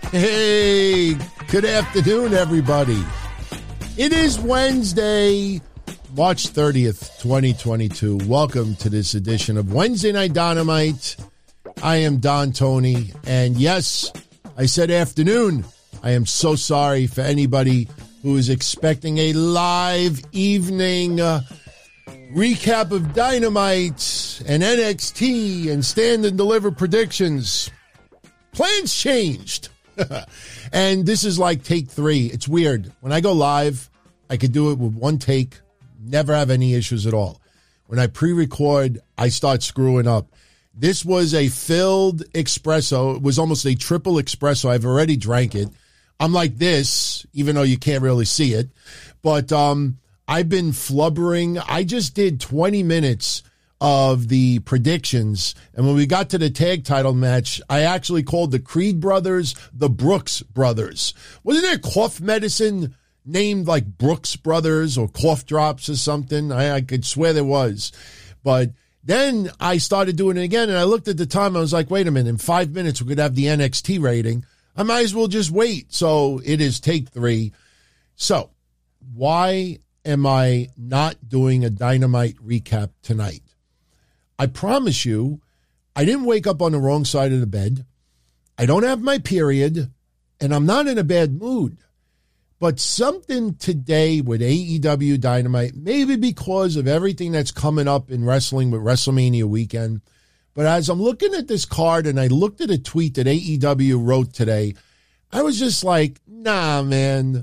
Hey, good afternoon, everybody. It is Wednesday, March 30th, 2022. Welcome to this edition of Wednesday Night Dynamite. I am Don Tony, and yes, I said afternoon. I am so sorry for anybody who is expecting a live evening recap of Dynamite and NXT and Stand and Deliver predictions. Plans changed. And this is like take 3. It's weird. When I go live, I could do it with one take, never have any issues at all. When I pre-record, I start screwing up. This was a filled espresso. It was almost a triple espresso. I've already drank it. I'm like this, even though you can't really see it. But I've been flubbering. I just did 20 minutes of the predictions, and when we got to the tag title match, I actually called the Creed brothers the Brooks brothers. Wasn't there cough medicine named like Brooks brothers or cough drops or something? I could swear there was. But then I started doing it again, and I looked at the time. I was like, wait a minute, in 5 minutes we could have the NXT rating. I might as well just wait. So it is take 3. So why am I not doing a Dynamite recap tonight? I promise you, I didn't wake up on the wrong side of the bed. I don't have my period, and I'm not in a bad mood. But something today with AEW Dynamite, maybe because of everything that's coming up in wrestling with WrestleMania weekend, but as I'm looking at this card and I looked at a tweet that AEW wrote today, I was just like, nah, man,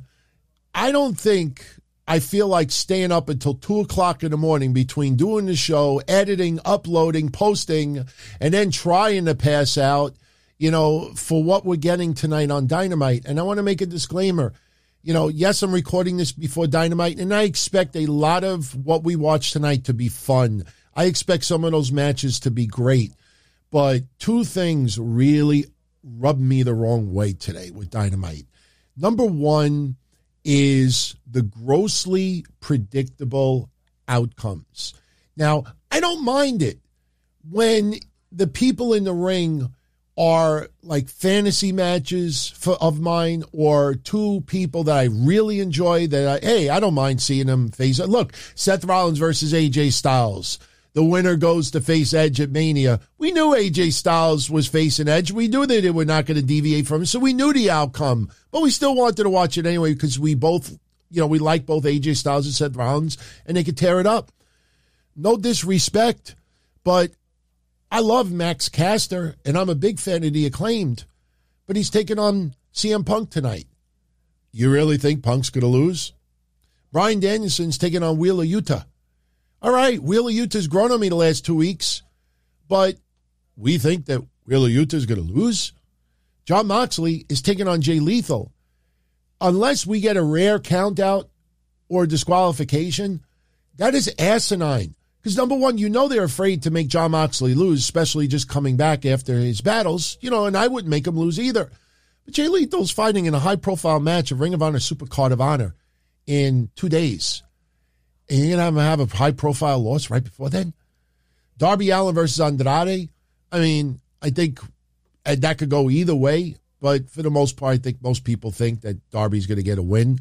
I feel like staying up until 2 o'clock in the morning between doing the show, editing, uploading, posting, and then trying to pass out, for what we're getting tonight on Dynamite. And I want to make a disclaimer. Yes, I'm recording this before Dynamite, and I expect a lot of what we watch tonight to be fun. I expect some of those matches to be great. But 2 things really rubbed me the wrong way today with Dynamite. Number 1 is the grossly predictable outcomes. Now, I don't mind it when the people in the ring are like fantasy matches of mine, or 2 people that I really enjoy I don't mind seeing them face it. Look, Seth Rollins versus AJ Styles. The winner goes to face Edge at Mania. We knew AJ Styles was facing Edge. We knew that they were not going to deviate from it, so we knew the outcome. But we still wanted to watch it anyway because we both, we like both AJ Styles and Seth Rollins, and they could tear it up. No disrespect, but I love Max Caster, and I'm a big fan of the Acclaimed. But he's taking on CM Punk tonight. You really think Punk's going to lose? Bryan Danielson's taking on Wheeler Yuta. All right, Wheeler Yuta's grown on me the last 2 weeks, but we think that Wheeler Yuta's going to lose. Jon Moxley is taking on Jay Lethal. Unless we get a rare count-out or disqualification, that is asinine. Because number 1, they're afraid to make Jon Moxley lose, especially just coming back after his battles, and I wouldn't make him lose either. But Jay Lethal's fighting in a high-profile match of Ring of Honor Supercard of Honor in 2 days. And you're going to have a high-profile loss right before then? Darby Allin versus Andrade. I mean, I think that could go either way. But for the most part, I think most people think that Darby's going to get a win.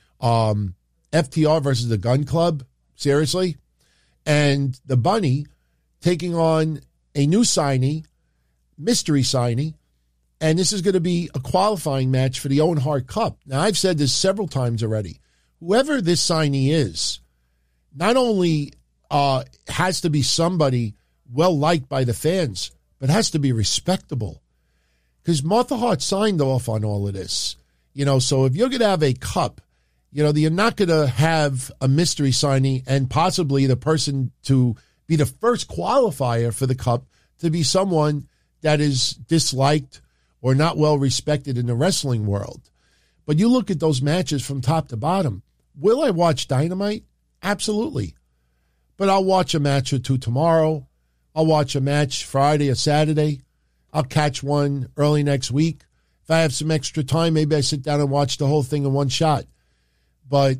FTR versus the Gun Club. Seriously? And the Bunny taking on a new signee, mystery signee. And this is going to be a qualifying match for the Owen Hart Cup. Now, I've said this several times already. Whoever this signee is, not only has to be somebody well-liked by the fans, but has to be respectable. Because Martha Hart signed off on all of this. So if you're going to have a cup, you're not going to have a mystery signee and possibly the person to be the first qualifier for the cup to be someone that is disliked or not well-respected in the wrestling world. But you look at those matches from top to bottom. Will I watch Dynamite? Absolutely. But I'll watch a match or 2 tomorrow. I'll watch a match Friday or Saturday. I'll catch one early next week. If I have some extra time, maybe I sit down and watch the whole thing in one shot. But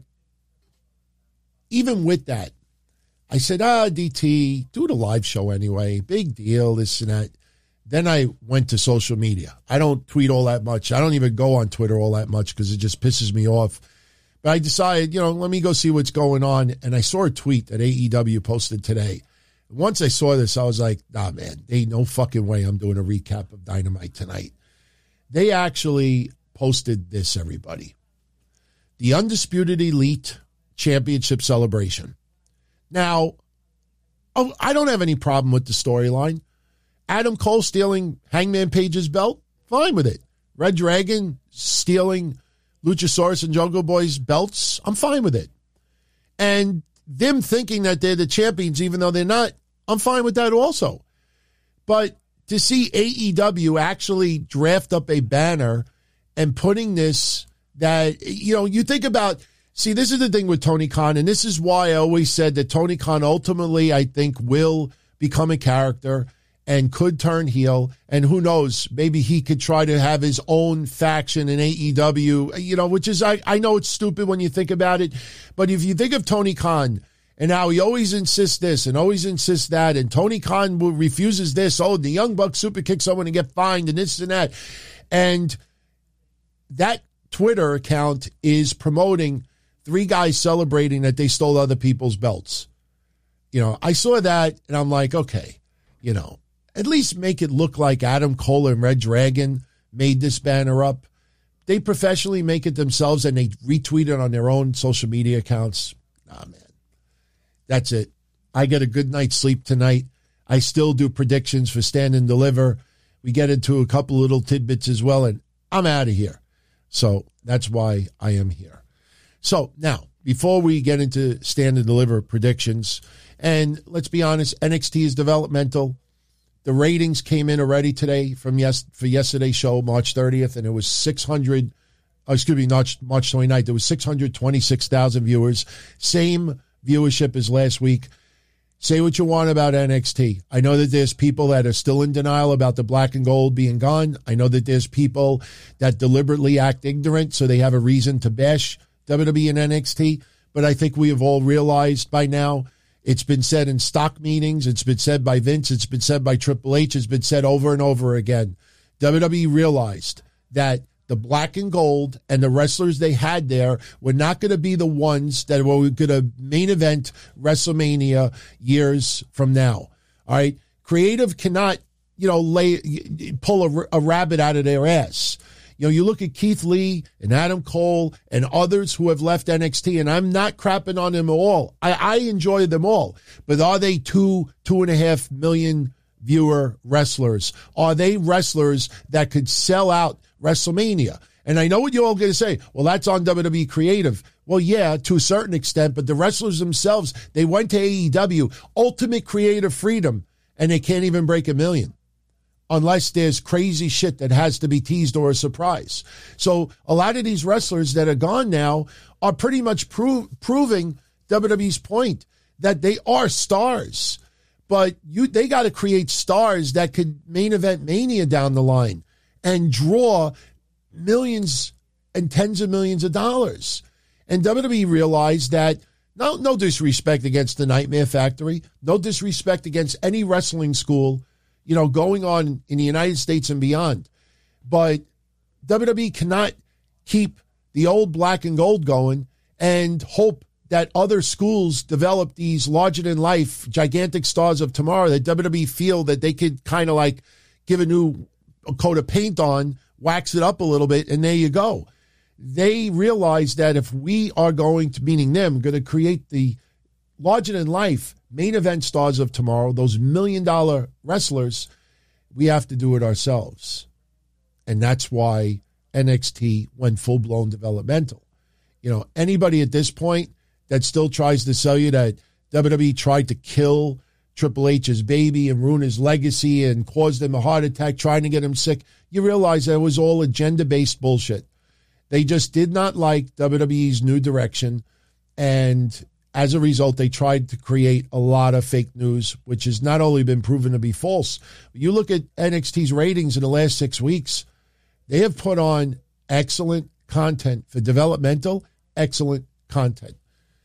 even with that, I said, DT, do the live show anyway. Big deal, this and that. then I went to social media. I don't tweet all that much. I don't even go on Twitter all that much because it just pisses me off. But I decided, let me go see what's going on. And I saw a tweet that AEW posted today. Once I saw this, I was like, nah, man, ain't no fucking way I'm doing a recap of Dynamite tonight. They actually posted this, everybody. The Undisputed Elite Championship Celebration. Now, I don't have any problem with the storyline. Adam Cole stealing Hangman Page's belt, fine with it. Red Dragon stealing Luchasaurus and Jungle Boy's belts, I'm fine with it. And them thinking that they're the champions, even though they're not, I'm fine with that also. But to see AEW actually draft up a banner and putting this that, you think about, see, this is the thing with Tony Khan, and this is why I always said that Tony Khan ultimately, I think, will become a character and could turn heel, and who knows, maybe he could try to have his own faction in AEW, which is, I know it's stupid when you think about it, but if you think of Tony Khan and how he always insists this and always insists that, and Tony Khan refuses this, the Young Bucks super kick someone and get fined and this and that, and that Twitter account is promoting 3 guys celebrating that they stole other people's belts. I saw that and I'm like, okay, at least make it look like Adam Cole and Red Dragon made this banner up. They professionally make it themselves and they retweet it on their own social media accounts. Nah, man. That's it. I get a good night's sleep tonight. I still do predictions for Stand and Deliver. We get into a couple little tidbits as well, and I'm out of here. So that's why I am here. So now, before we get into Stand and Deliver predictions, and let's be honest, NXT is developmental. The ratings came in already today for yesterday's show, March 30th, and it was March 29th, there was 626,000 viewers. Same viewership as last week. Say what you want about NXT. I know that there's people that are still in denial about the black and gold being gone. I know that there's people that deliberately act ignorant so they have a reason to bash WWE and NXT. But I think we have all realized by now, it's been said in stock meetings, it's been said by Vince, it's been said by Triple H, it's been said over and over again. WWE realized that the black and gold and the wrestlers they had there were not going to be the ones that were going to main event WrestleMania years from now. All right. Creative cannot, pull a rabbit out of their ass. You look at Keith Lee and Adam Cole and others who have left NXT, and I'm not crapping on them all. I enjoy them all. But are they 2.5 million viewer wrestlers? Are they wrestlers that could sell out WrestleMania? And I know what you're all going to say. Well, that's on WWE Creative. Well, yeah, to a certain extent, but the wrestlers themselves, they went to AEW, ultimate creative freedom, and they can't even break 1 million unless there's crazy shit that has to be teased or a surprise. So a lot of these wrestlers that are gone now are pretty much proving WWE's point that they are stars. But they got to create stars that could main event Mania down the line and draw millions and tens of millions of dollars. And WWE realized that, no disrespect against the Nightmare Factory, no disrespect against any wrestling school, going on in the United States and beyond. But WWE cannot keep the old black and gold going and hope that other schools develop these larger-than-life, gigantic stars of tomorrow that WWE feel that they could kind of like give a new coat of paint on, wax it up a little bit, and there you go. They realize that if we are going to, meaning them, going to create the larger-than-life main event stars of tomorrow, those $1 million wrestlers, we have to do it ourselves. And that's why NXT went full-blown developmental. Anybody at this point that still tries to sell you that WWE tried to kill Triple H's baby and ruin his legacy and caused him a heart attack trying to get him sick, you realize that was all agenda-based bullshit. They just did not like WWE's new direction, and as a result, they tried to create a lot of fake news, which has not only been proven to be false. You look at NXT's ratings in the last 6 weeks, they have put on excellent content for developmental, excellent content.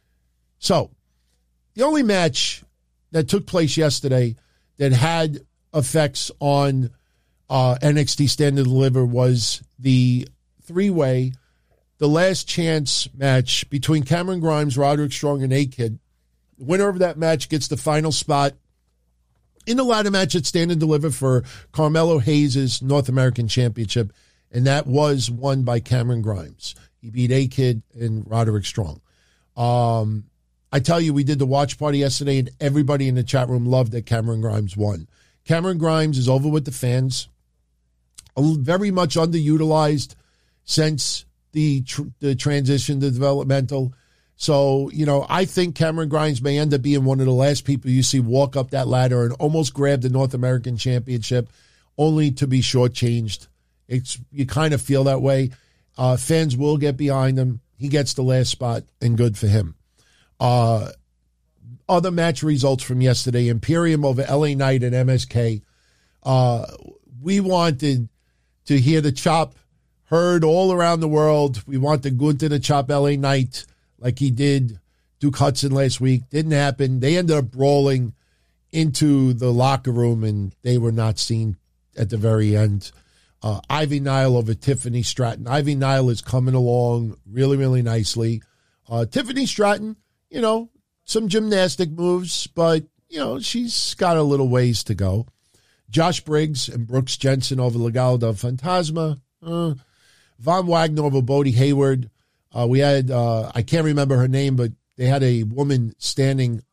So, the only match that took place yesterday that had effects on NXT Stand and Deliver was the three-way, the last chance match between Cameron Grimes, Roderick Strong, and A-Kid. The winner of that match gets the final spot in the ladder match at Stand and Deliver for Carmelo Hayes' North American Championship, and that was won by Cameron Grimes. He beat A-Kid and Roderick Strong. I tell you, we did the watch party yesterday, and everybody in the chat room loved that Cameron Grimes won. Cameron Grimes is over with the fans, very much underutilized since the transition to developmental. So, I think Cameron Grimes may end up being one of the last people you see walk up that ladder and almost grab the North American Championship, only to be shortchanged. You kind of feel that way. Fans will get behind him. He gets the last spot, and good for him. Other match results from yesterday: Imperium over LA Knight and MSK. We wanted to hear the chop heard all around the world. We wanted Gunther to chop LA Knight like he did Duke Hudson last week. Didn't happen. They ended up brawling into the locker room, and they were not seen at the very end. Ivy Nile over Tiffany Stratton. Ivy Nile is coming along really, really nicely. Tiffany Stratton, some gymnastic moves, but, she's got a little ways to go. Josh Briggs and Brooks Jensen over Legado del Fantasma. Von Wagner over Bodie Hayward. We had, I can't remember her name, but they had a woman standing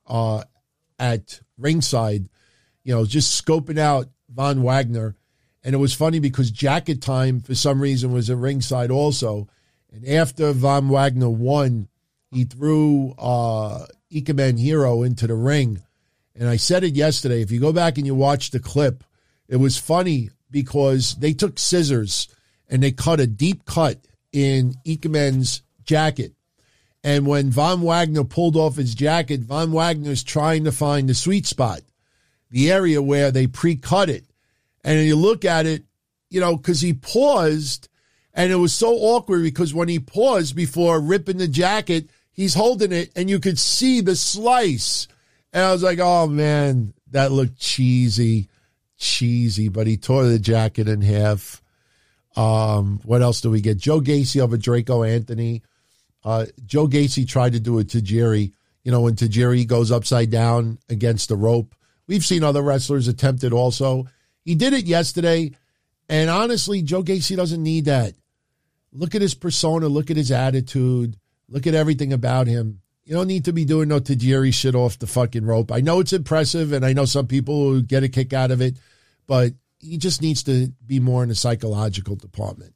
at ringside, just scoping out Von Wagner. And it was funny because Jacket Time, for some reason, was at ringside also. And after Von Wagner won, he threw Ikemen Hero into the ring. And I said it yesterday. If you go back and you watch the clip, it was funny because they took scissors and they cut a deep cut in Ikemen's jacket. And when Von Wagner pulled off his jacket, Von Wagner's trying to find the sweet spot, the area where they pre-cut it. And you look at it, because he paused, and it was so awkward because when he paused before ripping the jacket, he's holding it, and you could see the slice. And I was like, oh, man, that looked cheesy, but he tore the jacket in half. What else do we get? Joe Gacy over Draco Anthony. Joe Gacy tried to do it to Jerry, when Tajiri goes upside down against the rope. We've seen other wrestlers attempt it also. He did it yesterday, and honestly, Joe Gacy doesn't need that. Look at his persona. Look at his attitude. Look at everything about him. You don't need to be doing no Tajiri shit off the fucking rope. I know it's impressive, and I know some people who get a kick out of it, but he just needs to be more in the psychological department.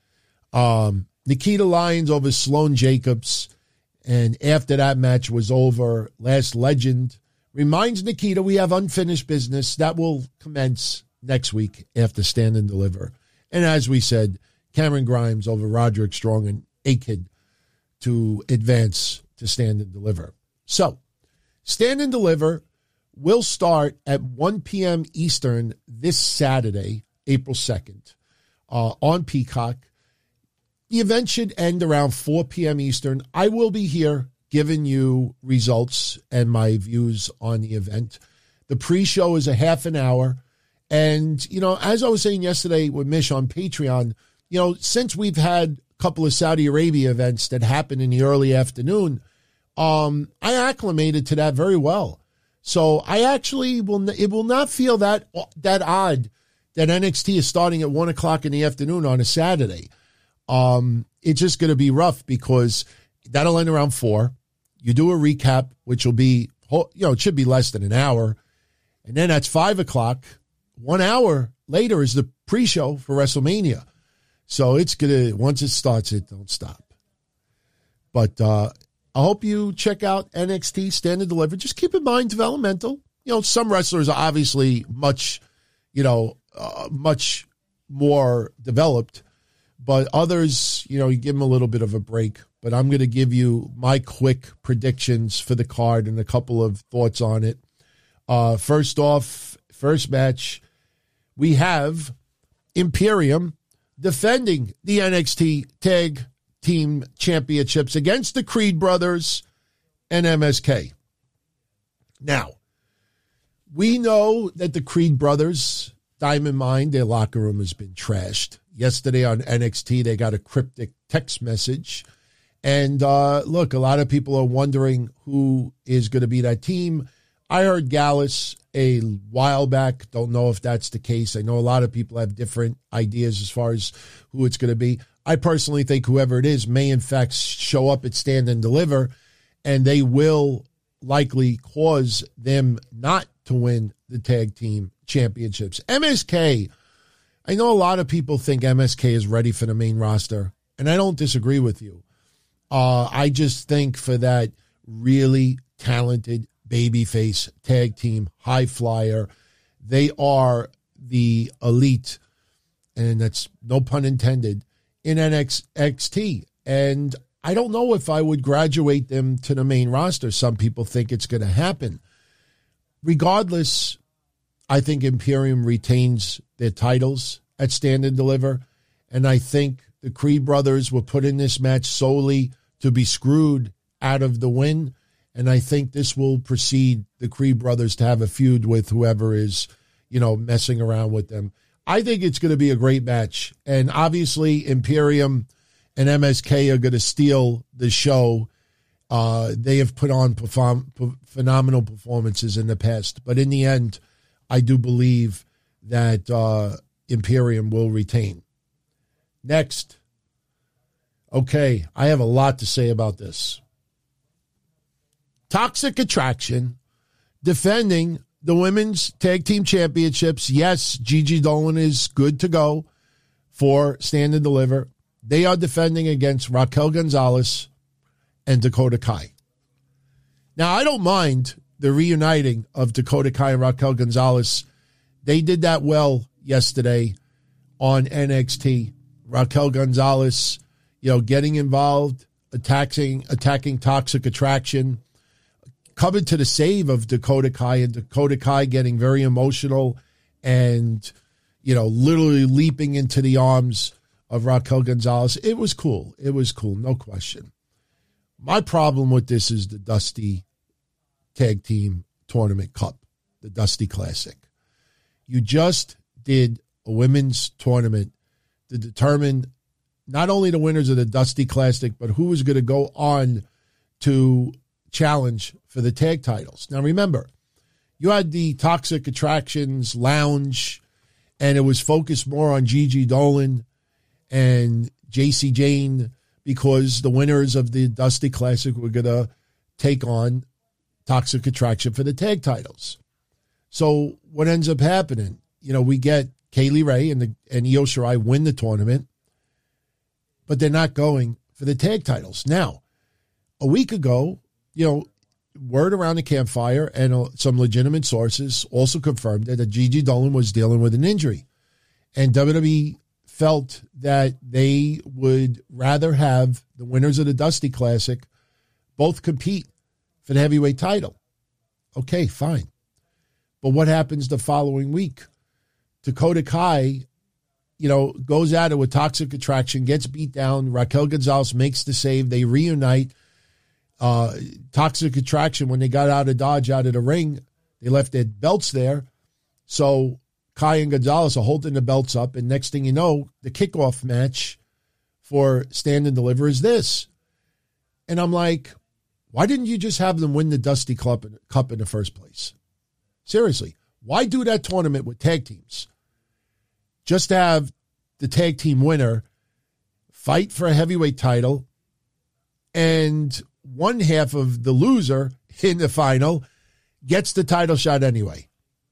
Nikita Lyons over Sloane Jacobs, and after that match was over, Last Legend reminds Nikita we have unfinished business that will commence next week after Stand and Deliver. And as we said, Cameron Grimes over Roderick Strong and A-Kid to advance to Stand and Deliver. So, Stand and Deliver will start at 1 p.m. Eastern this Saturday, April 2nd, on Peacock. The event should end around 4 p.m. Eastern. I will be here giving you results and my views on the event. The pre-show is a half an hour. And, as I was saying yesterday with Mish on Patreon, since we've had a couple of Saudi Arabia events that happen in the early afternoon, I acclimated to that very well. So I actually will not feel that odd that NXT is starting at 1 o'clock in the afternoon on a Saturday. It's just going to be rough because that'll end around 4. You do a recap, which will be, it should be less than an hour. And then that's 5 o'clock. 1 hour later is the pre-show for WrestleMania. So it's going to, once it starts, it don't stop. But I hope you check out NXT Stand and Deliver. Just keep in mind developmental. Some wrestlers are obviously much more developed. But others, you give them a little bit of a break. But I'm going to give you my quick predictions for the card and a couple of thoughts on it. First off, first match, we have Imperium defending the NXT Tag Team Championships against the Creed Brothers and MSK. Now, we know that the Creed Brothers, Diamond Mine, their locker room has been trashed. Yesterday on NXT, they got a cryptic text message. And look, a lot of people are wondering who is going to be that team. I heard Gallus a while back. Don't know if that's the case. I know a lot of people have different ideas as far as who it's going to be. I personally think whoever it is may, in fact, show up at Stand and Deliver, and they will likely cause them not to win the tag team championships. MSK, I know a lot of people think MSK is ready for the main roster, and I don't disagree with you. I just think for that really talented babyface tag team, high flyer, they are the elite, and that's no pun intended, in NXT. And I don't know if I would graduate them to the main roster. Some people think it's going to happen. Regardless, I think Imperium retains their titles at Stand and Deliver, and I think the Creed brothers were put in this match solely to be screwed out of the win, and I think this will precede the Creed brothers to have a feud with whoever is, messing around with them. I think it's going to be a great match, and obviously Imperium and MSK are going to steal the show. They have put on phenomenal performances in the past, but in the end, I do believe that Imperium will retain. Next. Okay, I have a lot to say about this. Toxic Attraction defending the women's tag team championships. Yes, Gigi Dolan is good to go for Stand and Deliver. They are defending against Raquel Gonzalez and Dakota Kai. Now, I don't mind the reuniting of Dakota Kai and Raquel Gonzalez. They did that well yesterday on NXT. Raquel Gonzalez, getting involved, attacking Toxic Attraction, coming to the save of Dakota Kai, and Dakota Kai getting very emotional and, literally leaping into the arms of Raquel Gonzalez. It was cool. It was cool, no question. My problem with this is the Dusty Tag Team Tournament Cup, the Dusty Classic. You just did a women's tournament to determine not only the winners of the Dusty Classic, but who was going to go on to challenge for the tag titles. Now, remember, you had the Toxic Attractions Lounge, and it was focused more on Gigi Dolan and JC Jane because the winners of the Dusty Classic were going to take on Toxic Attraction for the tag titles. So what ends up happening, we get Kaylee Ray and Io Shirai win the tournament, but they're not going for the tag titles. Now, a week ago, word around the campfire and some legitimate sources also confirmed that Gigi Dolan was dealing with an injury. And WWE felt that they would rather have the winners of the Dusty Classic both compete for the heavyweight title. Okay, fine. But what happens the following week? Dakota Kai, goes at it with Toxic Attraction, gets beat down. Raquel Gonzalez makes the save. They reunite. Toxic Attraction, when they got out of Dodge, out of the ring, they left their belts there. So Kai and Gonzalez are holding the belts up, and next thing you know, the kickoff match for Stand and Deliver is this. And I'm like, why didn't you just have them win the Dusty Cup in the first place? Seriously, why do that tournament with tag teams? Just to have the tag team winner fight for a heavyweight title, and one half of the loser in the final gets the title shot anyway.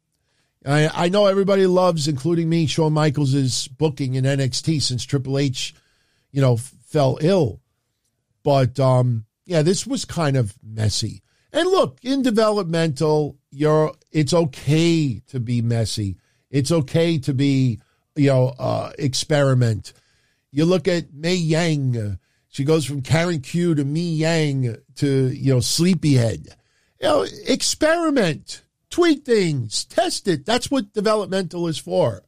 I know everybody loves, including me, Shawn Michaels' booking in NXT since Triple H, fell ill. But, this was kind of messy. And look, in developmental, it's okay to be messy. It's okay to be, experiment. You look at Mei Yang. She goes from Karen Q to Mi Yang to, Sleepyhead. Experiment. Tweak things. Test it. That's what developmental is for.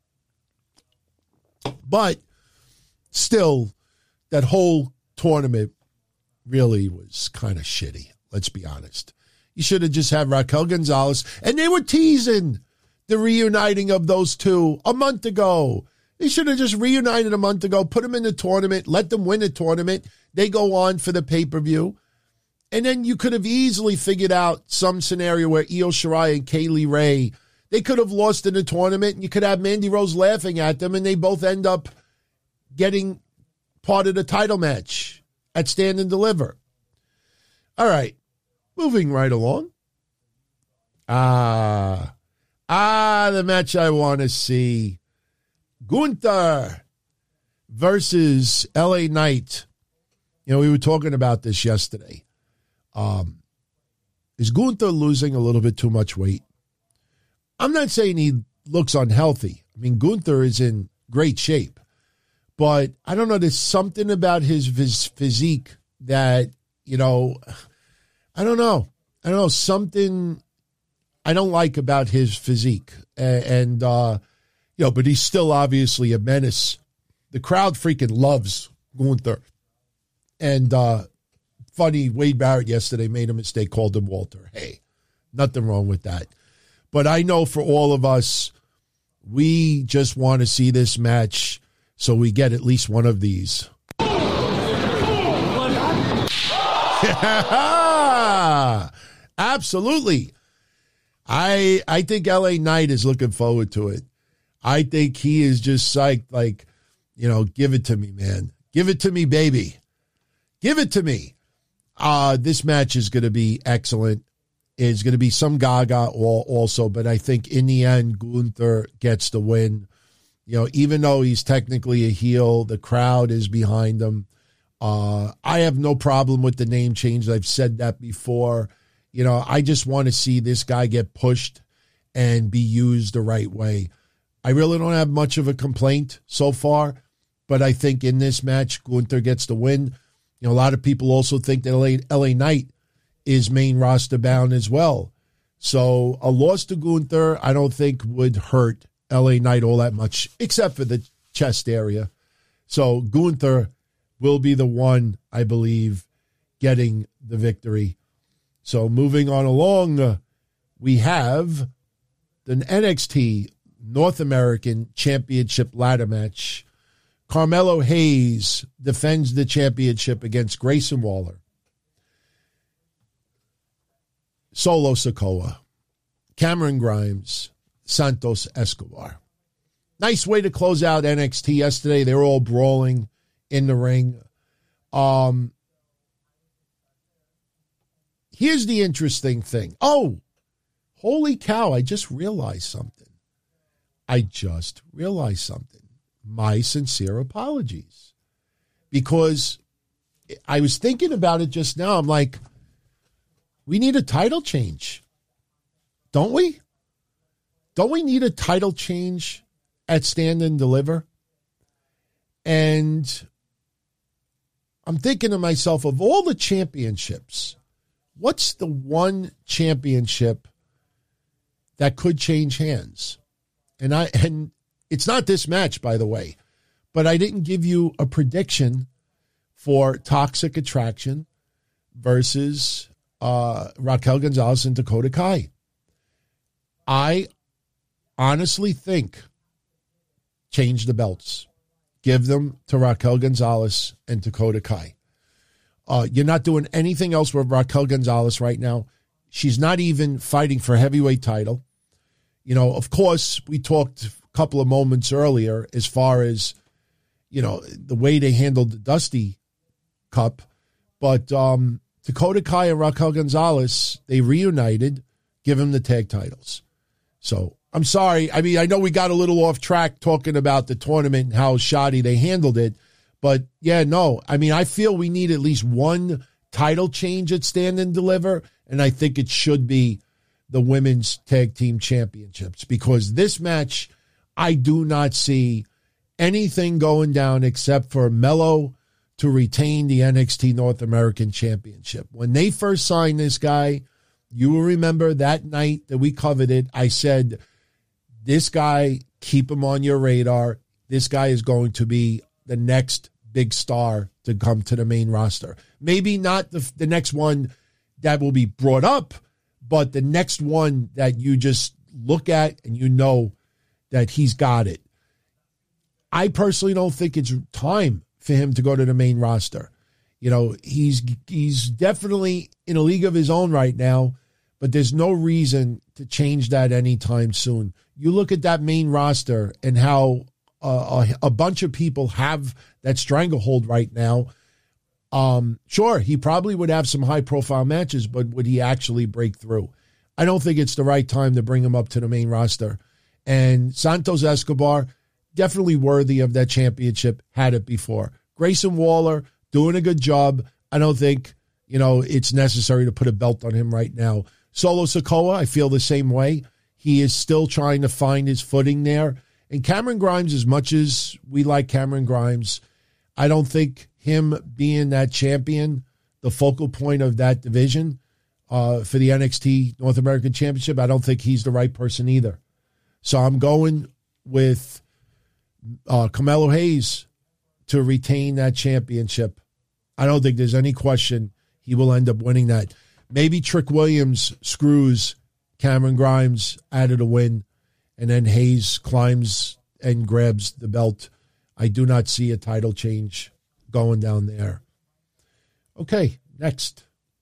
But still, that whole tournament really was kind of shitty. Let's be honest. You should have just had Raquel Gonzalez. And they were teasing the reuniting of those two a month ago. They should have just reunited a month ago, put them in the tournament, let them win the tournament. They go on for the pay-per-view. And then you could have easily figured out some scenario where Io Shirai and Kaylee Ray, they could have lost in the tournament, and you could have Mandy Rose laughing at them, and they both end up getting part of the title match at Stand and Deliver. All right, moving right along. The match I want to see. Gunther versus LA Knight. You know, we were talking about this yesterday. Is Gunther losing a little bit too much weight? I'm not saying he looks unhealthy. I mean, Gunther is in great shape. But I don't know, there's something about his physique that, you know, I don't know, something I don't like about his physique. And you know, but he's still obviously a menace. The crowd freaking loves Gunther. And funny, Wade Barrett yesterday made a mistake, called him Walter. Hey, nothing wrong with that. But I know for all of us, we just want to see this match so we get at least one of these. Absolutely. I think LA Knight is looking forward to it. I think he is just psyched, like, you know, give it to me, man. Give it to me, baby. Give it to me. This match is going to be excellent. It's going to be some gaga also, but I think in the end, Gunther gets the win. You know, even though he's technically a heel, the crowd is behind him. I have no problem with the name change. I've said that before. You know, I just want to see this guy get pushed and be used the right way. I really don't have much of a complaint so far, but I think in this match, Gunther gets the win. You know, a lot of people also think that LA Knight is main roster bound as well. So a loss to Gunther, I don't think would hurt LA Knight all that much, except for the chest area. So Gunther will be the one, I believe, getting the victory. So moving on along, we have the NXT North American Championship ladder match. Carmelo Hayes defends the championship against Grayson Waller. Solo Sikoa, Cameron Grimes, Santos Escobar. Nice way to close out NXT yesterday. They were all brawling in the ring. Here's the interesting thing. Oh, holy cow, I just realized something. My sincere apologies. Because I was thinking about it just now. I'm like, we need a title change. Don't we? Don't we need a title change at Stand and Deliver? And I'm thinking to myself, of all the championships, what's the one championship that could change hands? And it's not this match, by the way, but I didn't give you a prediction for Toxic Attraction versus Raquel Gonzalez and Dakota Kai. I honestly think change the belts. Give them to Raquel Gonzalez and Dakota Kai. You're not doing anything else with Raquel Gonzalez right now. She's not even fighting for a heavyweight title. You know, of course, we talked a couple of moments earlier as far as, you know, the way they handled the Dusty Cup. But Dakota Kai and Raquel Gonzalez, they reunited, give them the tag titles. So I'm sorry. I mean, I know we got a little off track talking about the tournament and how shoddy they handled it. But, yeah, no. I mean, I feel we need at least one title change at Stand and Deliver, and I think it should be the Women's Tag Team Championships, because this match, I do not see anything going down except for Melo to retain the NXT North American Championship. When they first signed this guy, you will remember that night that we covered it, I said, this guy, keep him on your radar. This guy is going to be the next big star to come to the main roster. Maybe not the next one that will be brought up, but the next one that you just look at and you know that he's got it. I personally don't think it's time for him to go to the main roster. You know, he's definitely in a league of his own right now, but there's no reason to change that anytime soon. You look at that main roster and how a bunch of people have that stranglehold right now. Sure, he probably would have some high-profile matches, but would he actually break through? I don't think it's the right time to bring him up to the main roster. And Santos Escobar, definitely worthy of that championship, had it before. Grayson Waller, doing a good job. I don't think, it's necessary to put a belt on him right now. Solo Sikoa, I feel the same way. He is still trying to find his footing there. And Cameron Grimes, as much as we like Cameron Grimes, I don't think him being that champion, the focal point of that division for the NXT North American Championship, I don't think he's the right person either. So I'm going with Carmelo Hayes to retain that championship. I don't think there's any question he will end up winning that. Maybe Trick Williams screws Cameron Grimes out of the win, and then Hayes climbs and grabs the belt. I do not see a title change going down there. Okay, next.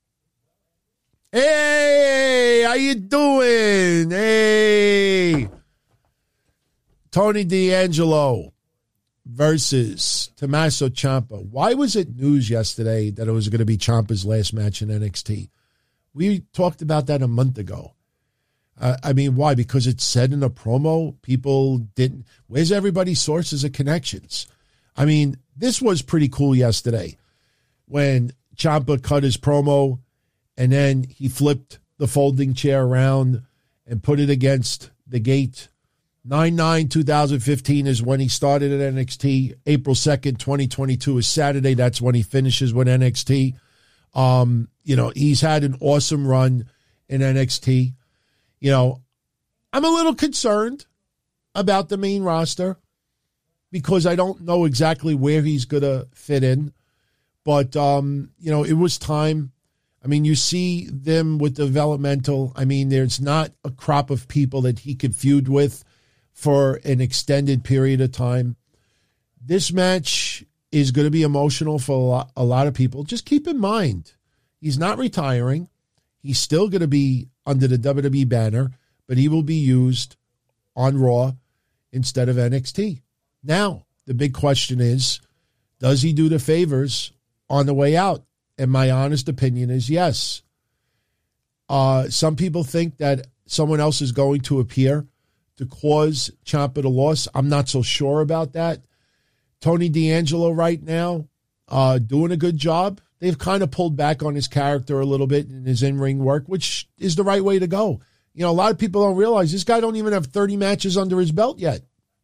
Hey, how you doing? Hey. Tony D'Angelo versus Tommaso Ciampa. Why was it news yesterday that it was going to be Ciampa's last match in NXT? We talked about that a month ago. Why? Because it said in a promo, people didn't. Where's everybody's sources of connections? This was pretty cool yesterday when Ciampa cut his promo and then he flipped the folding chair around and put it against the gate. 9/9/2015 is when he started at NXT. April 2nd, 2022 is Saturday. That's when he finishes with NXT. He's had an awesome run in NXT. I'm a little concerned about the main roster because I don't know exactly where he's going to fit in. But, it was time. You see them with developmental. There's not a crop of people that he could feud with for an extended period of time. This match is going to be emotional for a lot of people. Just keep in mind, he's not retiring. He's still going to be under the WWE banner, but he will be used on Raw instead of NXT. Now, the big question is, does he do the favors on the way out? And my honest opinion is yes. Some people think that someone else is going to appear to cause Ciampa the loss. I'm not so sure about that. Tony D'Angelo right now doing a good job. They've kind of pulled back on his character a little bit in his in-ring work, which is the right way to go. A lot of people don't realize this guy don't even have 30 matches under his belt yet.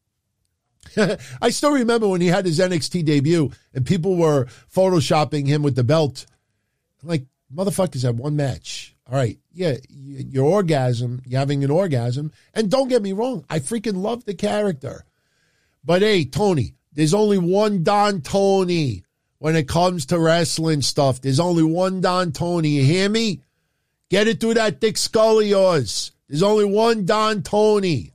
I still remember when he had his NXT debut and people were photoshopping him with the belt. I'm like, motherfuckers have one match. All right, yeah, your orgasm, you're having an orgasm. And don't get me wrong, I freaking love the character. But hey, Tony, there's only one Don Tony when it comes to wrestling stuff. There's only one Don Tony. You hear me? Get it through that thick skull of yours. There's only one Don Tony.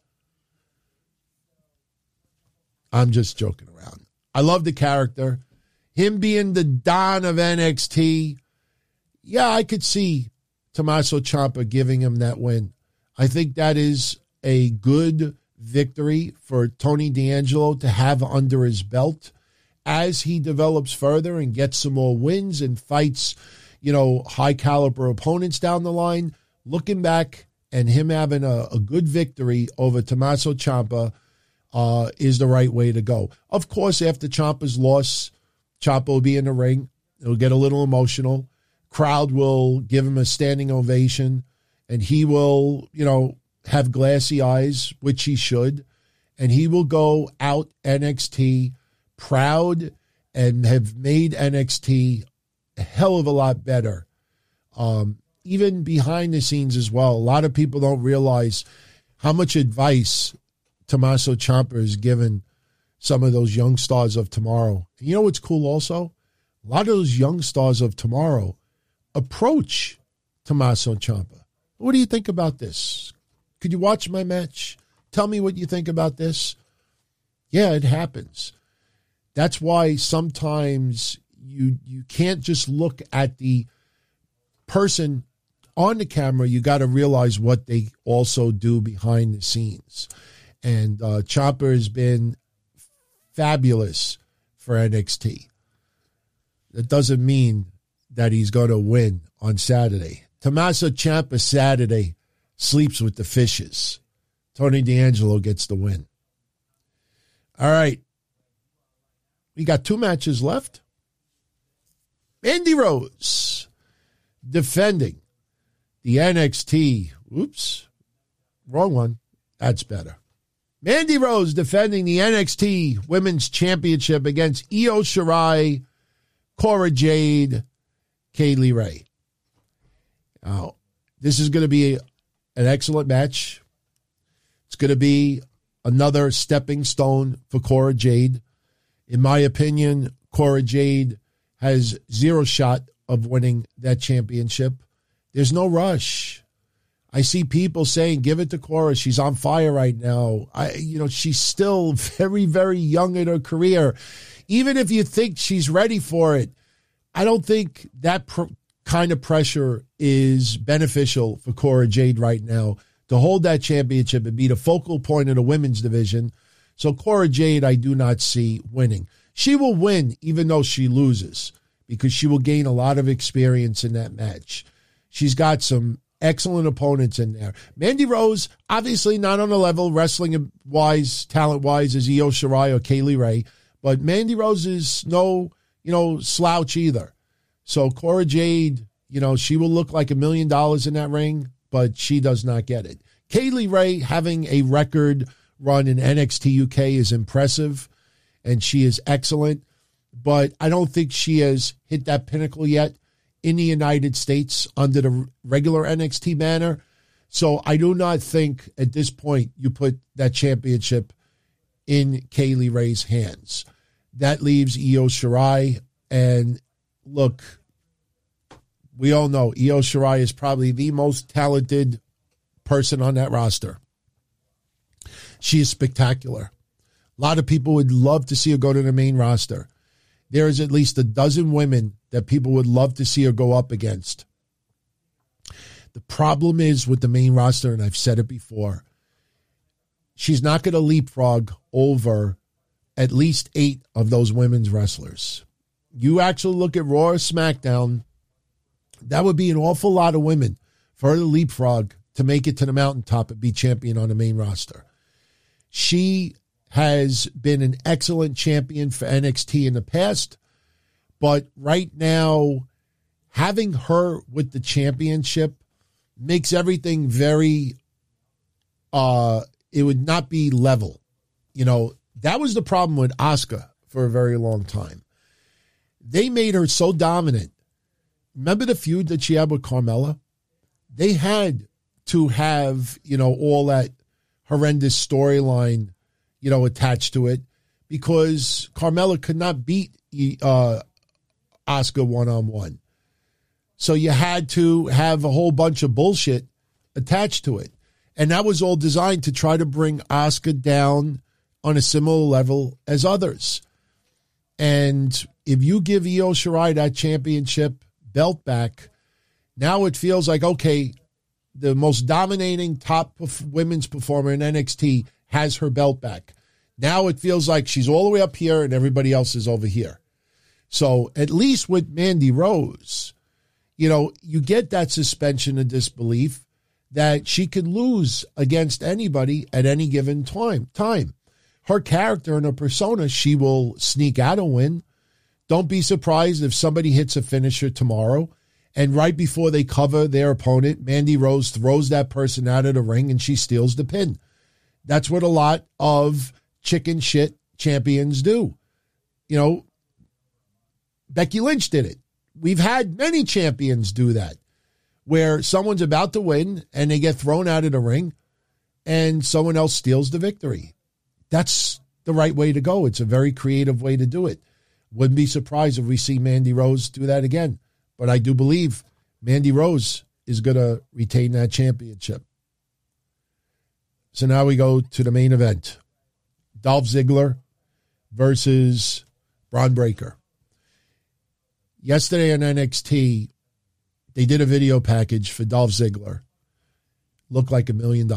I'm just joking around. I love the character. Him being the Don of NXT. Yeah, I could see Tommaso Ciampa giving him that win. I think that is a good victory for Tony D'Angelo to have under his belt as he develops further and gets some more wins and fights, high caliber opponents down the line. Looking back and him having a good victory over Tommaso Ciampa is the right way to go. Of course, after Ciampa's loss, Ciampa will be in the ring. It'll get a little emotional. Crowd will give him a standing ovation, and he will, have glassy eyes, which he should, and he will go out NXT proud and have made NXT a hell of a lot better. Even behind the scenes as well. A lot of people don't realize how much advice Tommaso Ciampa has given some of those young stars of tomorrow. And you know what's cool also? A lot of those young stars of tomorrow approach Tommaso Ciampa. What do you think about this? Could you watch my match? Tell me what you think about this. Yeah, it happens. That's why sometimes you can't just look at the person on the camera. You got to realize what they also do behind the scenes. And Ciampa has been fabulous for NXT. That doesn't mean that he's going to win on Saturday. Tommaso Ciampa Saturday sleeps with the fishes. Tony D'Angelo gets the win. All right. We got 2 matches left. Mandy Rose defending the NXT. Oops. Wrong one. That's better. Mandy Rose defending the NXT Women's Championship against Io Shirai, Cora Jade, Kaylee Ray. Now, this is going to be an excellent match. It's going to be another stepping stone for Cora Jade. In my opinion, Cora Jade has 0 shot of winning that championship. There's no rush. I see people saying, give it to Cora. She's on fire right now. She's still very, very young in her career. Even if you think she's ready for it, I don't think that kind of pressure is beneficial for Cora Jade right now to hold that championship and be the focal point of the women's division. So Cora Jade, I do not see winning. She will win even though she loses because she will gain a lot of experience in that match. She's got some excellent opponents in there. Mandy Rose, obviously not on the level wrestling-wise, talent-wise as Io Shirai or Kaylee Ray, but Mandy Rose is no, slouch either. So Cora Jade, she will look like $1 million in that ring, but she does not get it. Kaylee Ray having a record run in NXT UK is impressive, and she is excellent, but I don't think she has hit that pinnacle yet in the United States under the regular NXT banner. So I do not think at this point you put that championship in Kaylee Ray's hands. That leaves Io Shirai, and look, we all know Io Shirai is probably the most talented person on that roster. She is spectacular. A lot of people would love to see her go to the main roster. There is at least a dozen women that people would love to see her go up against. The problem is with the main roster, and I've said it before, she's not going to leapfrog over at least 8 of those women's wrestlers. You actually look at Raw or SmackDown, that would be an awful lot of women for her to leapfrog to make it to the mountaintop and be champion on the main roster. She has been an excellent champion for NXT in the past, but right now, having her with the championship makes everything very, it would not be level. That was the problem with Asuka for a very long time. They made her so dominant. Remember the feud that she had with Carmella? They had to have, all that horrendous storyline, attached to it because Carmella could not beat Asuka one-on-one. So you had to have a whole bunch of bullshit attached to it. And that was all designed to try to bring Asuka down on a similar level as others. And if you give Io Shirai that championship belt back, now it feels like, okay, the most dominating top women's performer in NXT has her belt back. Now it feels like she's all the way up here and everybody else is over here. So at least with Mandy Rose, you get that suspension of disbelief that she could lose against anybody at any given time. Her character and her persona, she will sneak out a win. Don't be surprised if somebody hits a finisher tomorrow and right before they cover their opponent, Mandy Rose throws that person out of the ring and she steals the pin. That's what a lot of chicken shit champions do. Becky Lynch did it. We've had many champions do that, where someone's about to win and they get thrown out of the ring and someone else steals the victory. That's the right way to go. It's a very creative way to do it. Wouldn't be surprised if we see Mandy Rose do that again. But I do believe Mandy Rose is going to retain that championship. So now we go to the main event. Dolph Ziggler versus Bron Breakker. Yesterday on NXT, they did a video package for Dolph Ziggler. Looked like $1 million.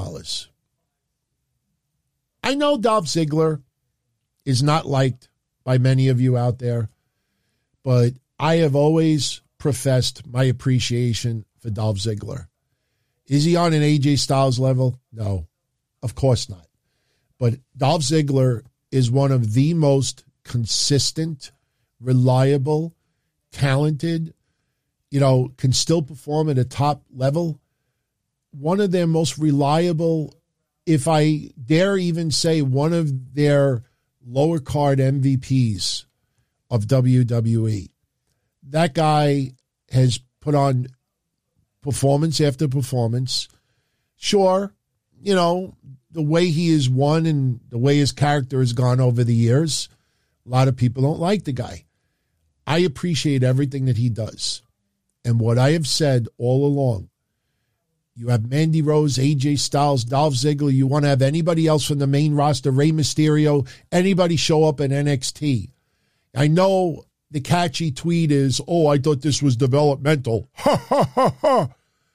I know Dolph Ziggler is not liked by many of you out there, but I have always professed my appreciation for Dolph Ziggler. Is he on an AJ Styles level? No, of course not. But Dolph Ziggler is one of the most consistent, reliable, talented, can still perform at a top level. One of their most reliable, if I dare even say one of their lower card MVPs of WWE. That guy has put on performance after performance. Sure, the way he has won and the way his character has gone over the years, a lot of people don't like the guy. I appreciate everything that he does. And what I have said all along, you have Mandy Rose, AJ Styles, Dolph Ziggler. You want to have anybody else from the main roster, Rey Mysterio, anybody show up in NXT. I know the catchy tweet is, I thought this was developmental. Ha, ha, ha, ha.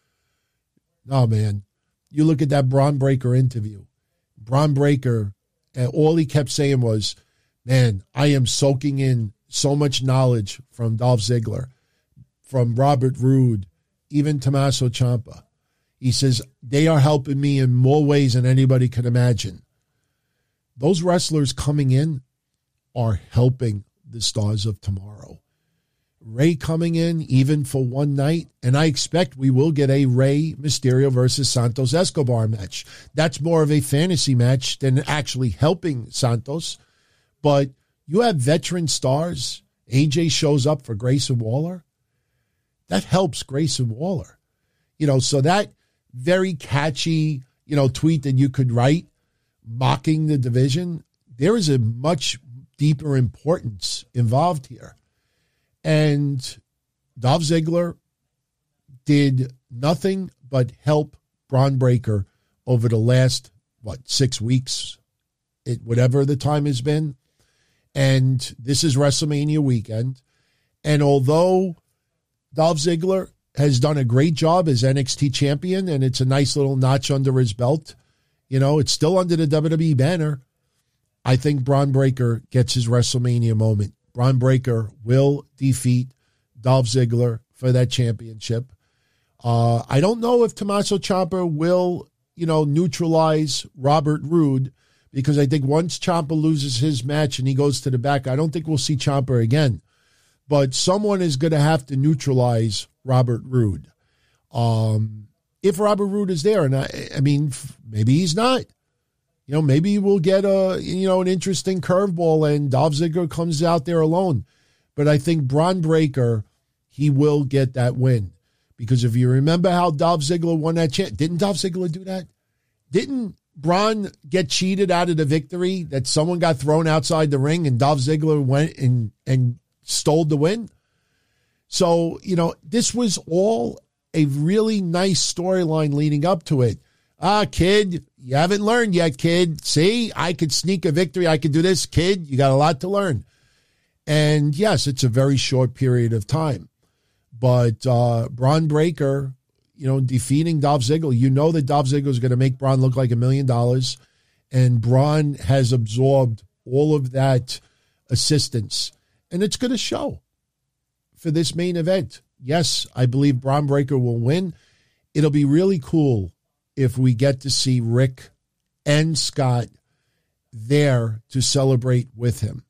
No, man. You look at that Bron Breakker interview. Bron Breakker, and all he kept saying was, man, I am soaking in so much knowledge from Dolph Ziggler, from Robert Roode, even Tommaso Ciampa. He says, they are helping me in more ways than anybody could imagine. Those wrestlers coming in are helping the stars of tomorrow. Rey coming in even for one night, and I expect we will get a Rey Mysterio versus Santos Escobar match. That's more of a fantasy match than actually helping Santos. But you have veteran stars. AJ shows up for Grayson Waller. That helps Grayson Waller. So that very catchy, tweet that you could write mocking the division, there is a much deeper importance involved here. And Dolph Ziggler did nothing but help Bron Breakker over the last, 6 weeks, whatever the time has been. And this is WrestleMania weekend. And although Dolph Ziggler has done a great job as NXT champion, and it's a nice little notch under his belt, it's still under the WWE banner, I think Bron Breakker gets his WrestleMania moment. Bron Breakker will defeat Dolph Ziggler for that championship. I don't know if Tommaso Ciampa will, neutralize Robert Roode, because I think once Ciampa loses his match and he goes to the back, I don't think we'll see Ciampa again. But someone is going to have to neutralize Robert Roode. If Robert Roode is there, and I mean, maybe he's not. Maybe we'll get an interesting curveball and Dolph Ziggler comes out there alone. But I think Bron Breakker, he will get that win. Because if you remember how Dolph Ziggler won that chance, didn't Dolph Ziggler do that? Didn't Bron get cheated out of the victory, that someone got thrown outside the ring and Dolph Ziggler went and stole the win? So, this was all a really nice storyline leading up to it. Kid, you haven't learned yet, kid. See, I could sneak a victory. I could do this. Kid, you got a lot to learn. And yes, it's a very short period of time. But Bron Breakker, defeating Dolph Ziggler, that Dolph Ziggler is going to make Bron look like $1 million. And Bron has absorbed all of that assistance. And it's going to show for this main event. Yes, I believe Bron Breakker will win. It'll be really cool if we get to see Rick and Scott there to celebrate with him.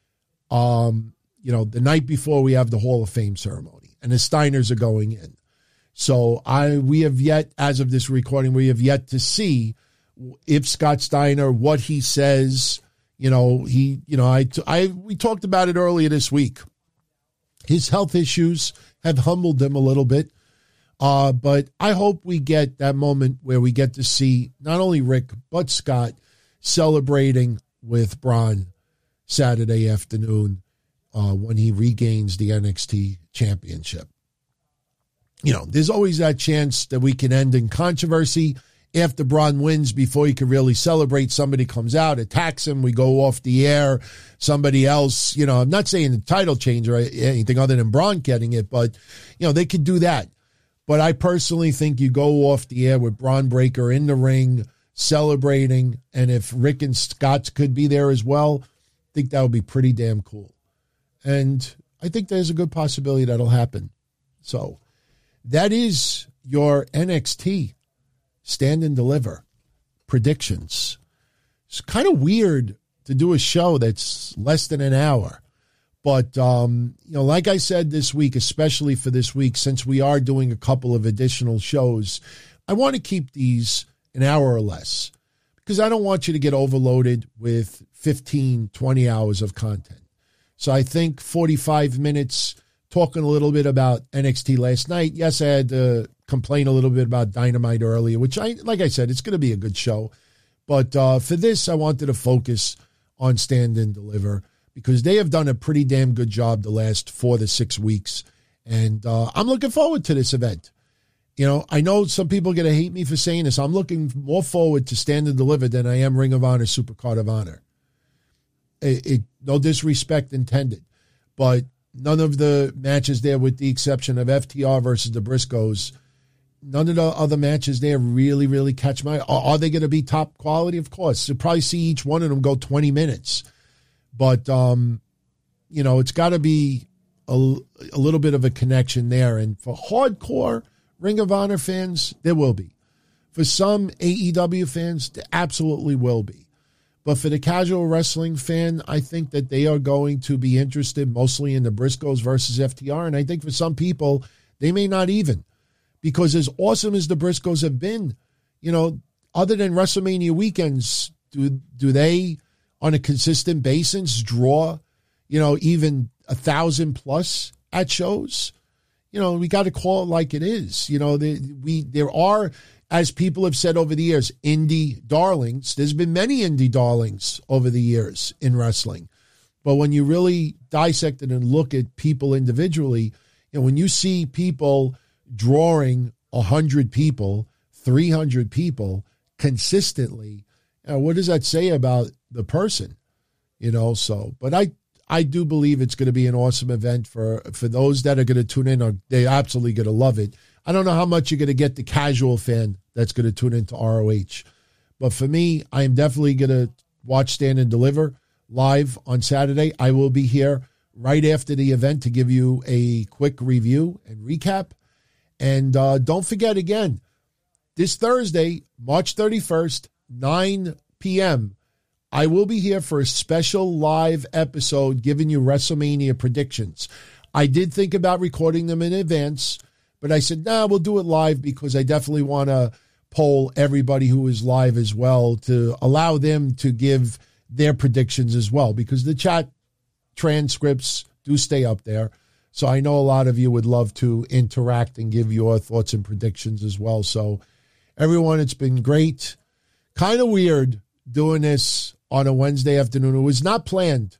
The night before we have the Hall of Fame ceremony and the Steiners are going in. So we have yet, as of this recording, we have yet to see if Scott Steiner, what he says, we talked about it earlier this week. His health issues have humbled him a little bit. But I hope we get that moment where we get to see not only Rick, but Scott celebrating with Bron Saturday afternoon when he regains the NXT championship. There's always that chance that we can end in controversy. after Braun wins, before he can really celebrate, somebody comes out, attacks him, we go off the air, somebody else, I'm not saying the title change or anything other than Braun getting it, but, they could do that. But I personally think you go off the air with Braun Breaker in the ring, celebrating, and if Rick and Scott could be there as well, I think that would be pretty damn cool. And I think there's a good possibility that'll happen. So that is your NXT Stand and Deliver predictions. It's kind of weird to do a show that's less than an hour. But, like I said this week, especially for this week, since we are doing a couple of additional shows, I want to keep these an hour or less because I don't want you to get overloaded with 15, 20 hours of content. So I think 45 minutes talking a little bit about NXT last night. Yes, I had to complain a little bit about Dynamite earlier, which like I said, it's going to be a good show. But for this, I wanted to focus on Stand and Deliver because they have done a pretty damn good job the last 4 to 6 weeks. And I'm looking forward to this event. I know some people are going to hate me for saying this. I'm looking more forward to Stand and Deliver than I am Ring of Honor, Supercard of Honor. No disrespect intended, but none of the matches there, with the exception of FTR versus the Briscoes, none of the other matches there really, really catch my eye. Are they going to be top quality? Of course. You'll probably see each one of them go 20 minutes. But, it's got to be a little bit of a connection there. And for hardcore Ring of Honor fans, there will be. For some AEW fans, there absolutely will be. But for the casual wrestling fan, I think that they are going to be interested mostly in the Briscoes versus FTR. And I think for some people, they may not even. Because as awesome as the Briscoes have been, other than WrestleMania weekends, do they, on a consistent basis, draw, even 1,000 plus at shows? We got to call it like it is. There are, as people have said over the years, indie darlings. There's been many indie darlings over the years in wrestling. But when you really dissect it and look at people individually, when you see people drawing 100 people, 300 people consistently, what does that say about the person? But I do believe it's going to be an awesome event for those that are going to tune in. They're absolutely going to love it. I don't know how much you're going to get the casual fan that's going to tune into ROH. But for me, I am definitely going to watch Stand and Deliver live on Saturday. I will be here right after the event to give you a quick review and recap. And don't forget again, this Thursday, March 31st, 9 p.m., I will be here for a special live episode giving you WrestleMania predictions. I did think about recording them in advance, but I said, we'll do it live because I definitely want to poll everybody who is live as well to allow them to give their predictions as well, because the chat transcripts do stay up there. So I know a lot of you would love to interact and give your thoughts and predictions as well. So everyone, it's been great. Kind of weird doing this on a Wednesday afternoon. It was not planned.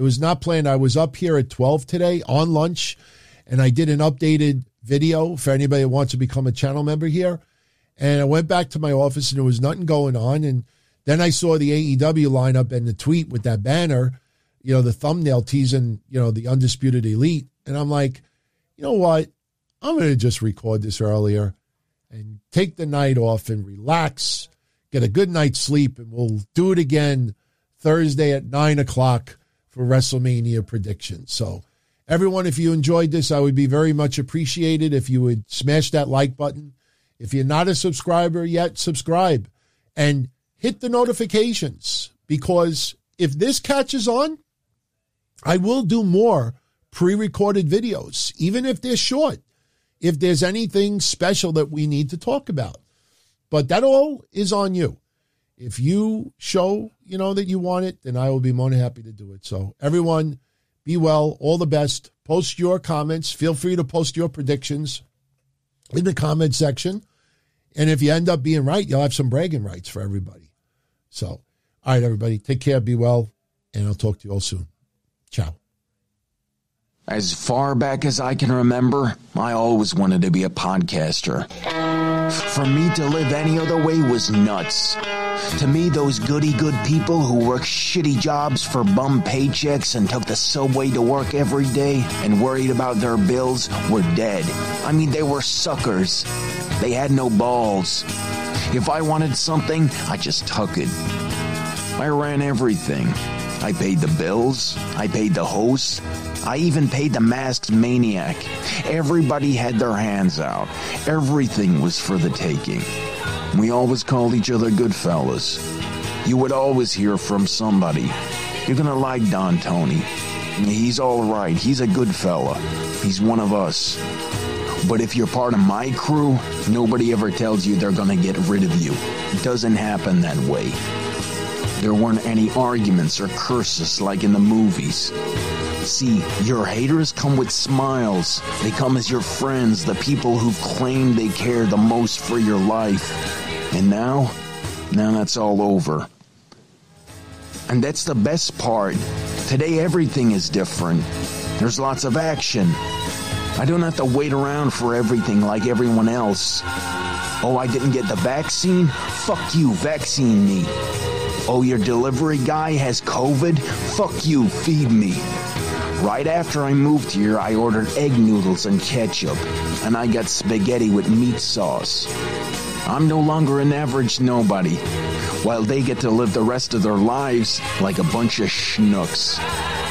I was up here at 12 today on lunch, and I did an updated video for anybody that wants to become a channel member here. And I went back to my office, and there was nothing going on. And then I saw the AEW lineup and the tweet with that banner, the thumbnail teasing, the Undisputed Elite. And I'm like, you know what? I'm going to just record this earlier and take the night off and relax, get a good night's sleep, and we'll do it again Thursday at 9 o'clock for WrestleMania predictions. So everyone, if you enjoyed this, I would be very much appreciated if you would smash that like button. If you're not a subscriber yet, subscribe and hit the notifications, because if this catches on, I will do more pre-recorded videos, even if they're short, if there's anything special that we need to talk about. But that all is on you. If you show, that you want it, then I will be more than happy to do it. So everyone, be well. All the best. Post your comments. Feel free to post your predictions in the comment section. And if you end up being right, you'll have some bragging rights for everybody. So, all right, everybody, take care, be well, and I'll talk to you all soon. Ciao. As far back as I can remember, I always wanted to be a podcaster. For me to live any other way was nuts. To me, those goody-good people who worked shitty jobs for bum paychecks and took the subway to work every day and worried about their bills were dead. I mean, they were suckers. They had no balls. If I wanted something, I just took it. I ran everything. I paid the bills. I paid the host. I even paid the masked maniac. Everybody had their hands out. Everything was for the taking. We always called each other good fellas. You would always hear from somebody. You're gonna like Don Tony. He's all right. He's a good fella. He's one of us. But if you're part of my crew, nobody ever tells you they're gonna get rid of you. It doesn't happen that way. There weren't any arguments or curses like in the movies. See, your haters come with smiles. They come as your friends, the people who claim they care the most for your life. And now that's all over. And that's the best part. Today everything is different. There's lots of action. I don't have to wait around for everything like everyone else. Oh, I didn't get the vaccine? Fuck you, vaccine me. Oh, your delivery guy has COVID? Fuck you, feed me. Right after I moved here, I ordered egg noodles and ketchup, and I got spaghetti with meat sauce. I'm no longer an average nobody, while they get to live the rest of their lives like a bunch of schnooks.